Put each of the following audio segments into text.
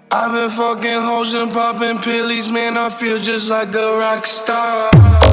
I've been fucking hoes and popping pillies, man, I feel just like a rock star.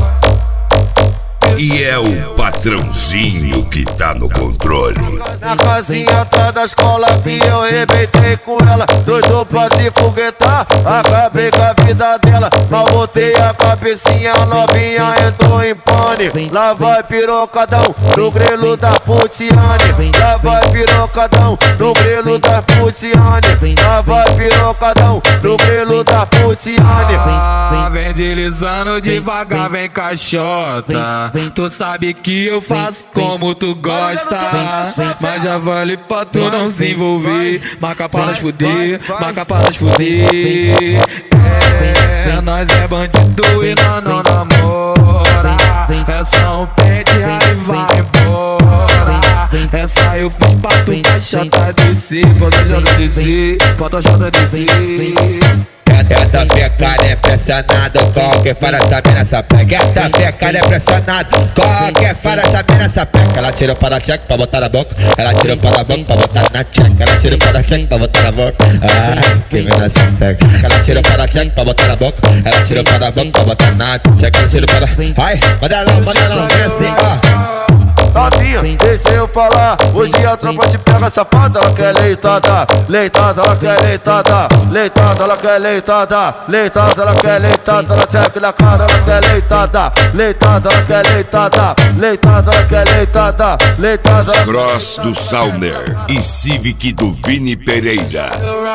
E é o patrãozinho que tá no controle. Na casinha atrás da escola vi eu rebentei com ela, doido pra se foguetar, acabei com a vida dela. Mal botei a cabecinha, a novinha entrou em pane. Lá vai pirocadão no grelo da Putiane. Lá vai pirocadão no grelo da Putiane. Lá vai pirocadão no grelo da Putiane. Vem deslizando devagar, vem caixota. Tu sabe que eu faço como tu gosta, mas já vale pra tu não se envolver. Marca para nós fuder, marca para nós fuder. Nós é bandido e nós não namora. É só um pente, aí vai embora. Essa eu fiz pra tu caixota descer. Bota jota descer, bota jota descer. Gata fecada é pressionado, qualquer fora essa mina sapeca. Gata fecada é pressionado, qualquer fora essa mina sapeca. Ela tirou para a cheque pra botar na boca, ela tirou para a boca pra botar na cheque. Ela tirou para a cheque pra botar na boca, ai, que mina sapeca. Ela tirou para a cheque pra botar na boca, ela tirou para a boca pra botar na cheque. Ela tirou para, ai, manda não, vem assim, ó. Novinha, deixa eu falar. Hoje a tropa te pega safada. Ela quer leitada, leitada, ela quer leitada, leitada, ela quer leitada, leitada, ela quer leitada. Ela checa na cara, ela quer leitada, leitada, ela quer leitada, leitada, ela quer leitada, leitada. Cross do Sauner e Civic do Vini Pereira.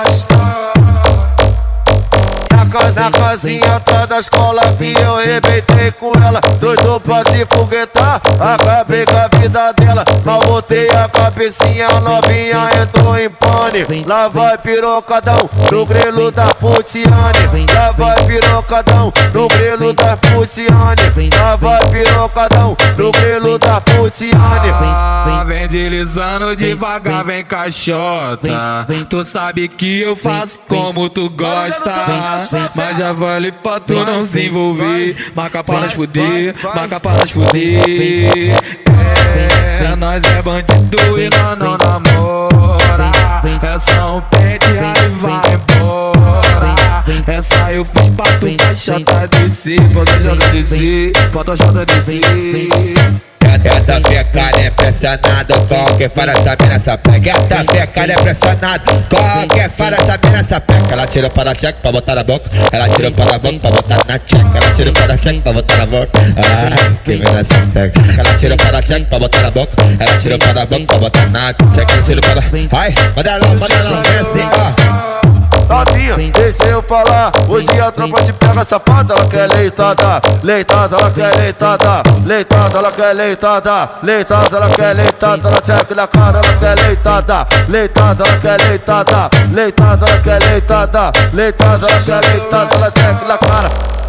Na casinha atrás da escola vi eu rebentei com ela, doido pra se foguetar, acabei com a vida dela. Mal botei a cabecinha, a novinha entrou em pane. Lá vai pirocadão no grelo da Putiane. Lá vai pirocadão no grelo da Putiane. Lá vai pirocadão no grelo da Putiane. Vem deslizando devagar, vem caixota. Tu sabe que eu faço como tu gosta, mas já vale pra tu não se envolver. Marca para nós fuder, marca para nós fuder. Nós é bandido e nós não namora. É só um pente, aí vai embora. Essa eu fiz pra tu caixota descer. Bota jota descer, bota jota descer. Gata fecada é pressionado, qualquer fora essa mina sapeca. Gata fecada é pressionado, qualquer fora essa mina sapeca. Ela tirou para a cheque pra botar na boca, ela tirou para a boca pra botar na cheque. Ela tirou para a cheque pra botar na boca, ai, que mina sapeca. Ela tirou para a cheque pra botar na boca, ela tirou para a boca pra botar na cheque. Ela tirou para, ai, manda não, vem assim, ó. Novinha, deixa eu falar. Hoje a tropa te pega safada. Ela quer leitada, leitada, ela quer leitada, leitada, ela quer leitada, leitada, ela quer leitada. Ela checa na cara, ela quer leitada, leitada, ela quer leitada, leitada, ela quer leitada, leitada, ela quer leitada. Ela checa na cara.